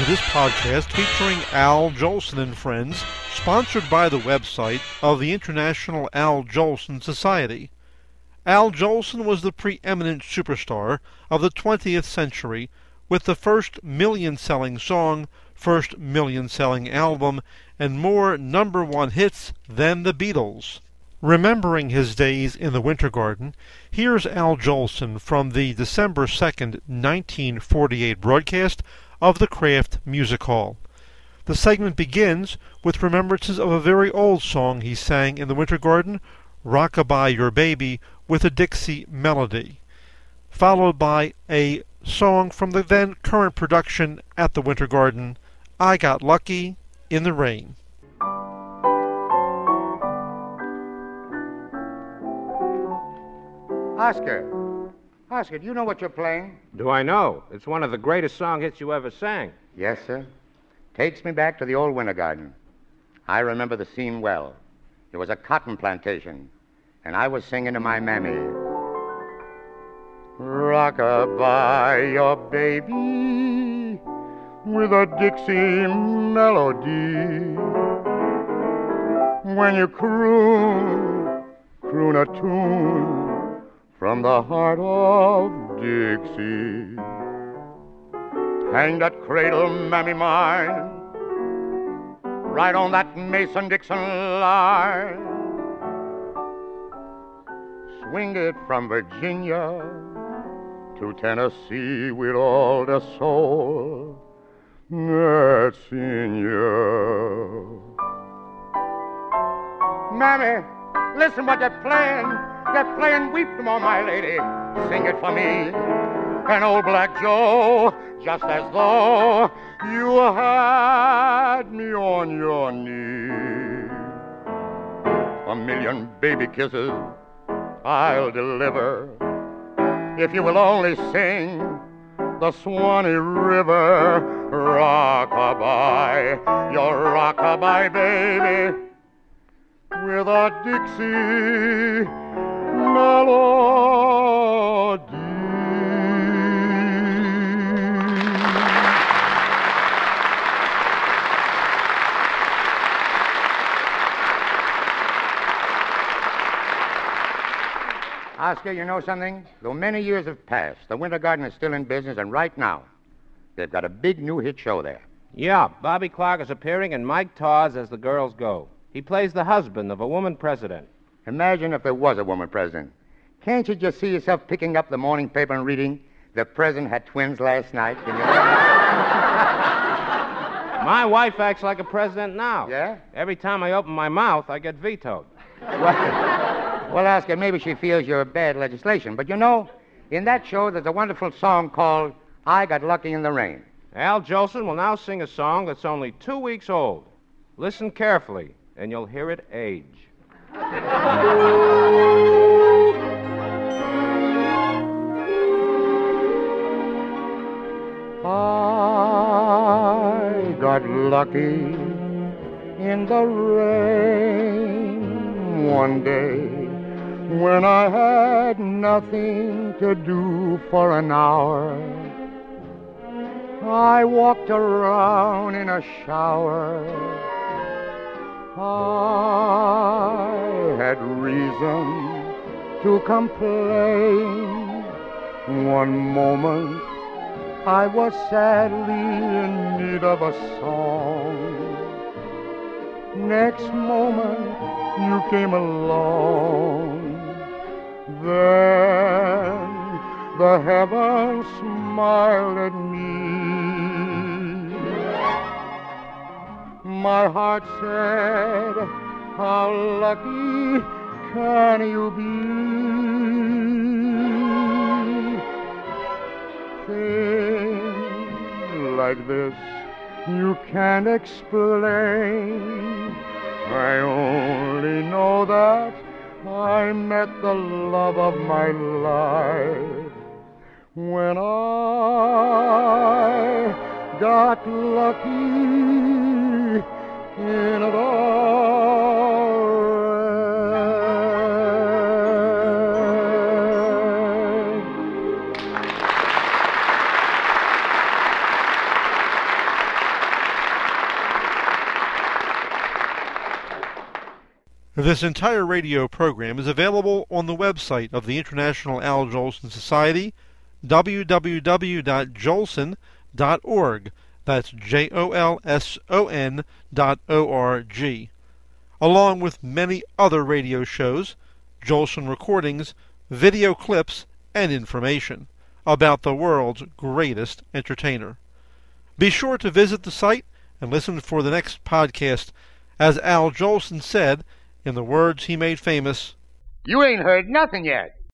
this podcast featuring Al Jolson and Friends, sponsored by the website of the International Al Jolson Society. Al Jolson was the preeminent superstar of the 20th century with the first million-selling song, first million-selling album, and more number-one hits than the Beatles. Remembering his days in the Winter Garden, here's Al Jolson from the December 2nd, 1948 broadcast of the Kraft Music Hall. The segment begins with remembrances of a very old song he sang in the Winter Garden, Rock-a-Bye Your Baby, with a Dixie melody, followed by a song from the then current production at the Winter Garden, I Got Lucky in the Rain. Oscar, do you know what you're playing? Do I know? It's one of the greatest song hits you ever sang. Yes, sir. Takes me back to the old Winter Garden. I remember the scene well. It was a cotton plantation, and I was singing to my mammy. Rock-a-bye your baby with a Dixie melody. When you croon a tune from the heart of Dixie. Hang that cradle, mammy mine, right on that Mason-Dixon line. Swing it from Virginia to Tennessee with all the soul that's in you. Mammy, listen what they're playing. They're playing Weep No More, my lady. Sing it for me. And old Black Joe, just as though you had me on your knee. 1,000,000 baby kisses I'll deliver if you will only sing the Swanee River. Rock-a-bye, your rock-a-bye baby, with a Dixie melody. Oscar, you know something? Though many years have passed, the Winter Garden is still in business, and right now, they've got a big new hit show there. Yeah, Bobby Clark is appearing in Mike Taw's As the Girls Go. He plays the husband of a woman president. Imagine if there was a woman president. Can't you just see yourself picking up the morning paper and reading, the president had twins last night? You know? My wife acts like a president now. Yeah? Every time I open my mouth, I get vetoed. Well, Oscar, maybe she feels you're bad legislation. But you know, in that show, there's a wonderful song called I Got Lucky in the Rain. Al Jolson will now sing a song that's only 2 weeks old. Listen carefully, and you'll hear it age. I got lucky in the rain one day when I had nothing to do for an hour. I walked around in a shower. I had reason to complain. One moment I was sadly in need of a song. Next moment you came along. Then the heavens smiled at me. My heart said, how lucky can you be? Things like this you can't explain. I only know that I met the love of my life when I got lucky in it all. This entire radio program is available on the website of the International Al Jolson Society, www.jolson.org. That's JOLSON.org. Along with many other radio shows, Jolson recordings, video clips, and information about the world's greatest entertainer. Be sure to visit the site and listen for the next podcast. As Al Jolson said, in the words he made famous, You ain't heard nothing yet.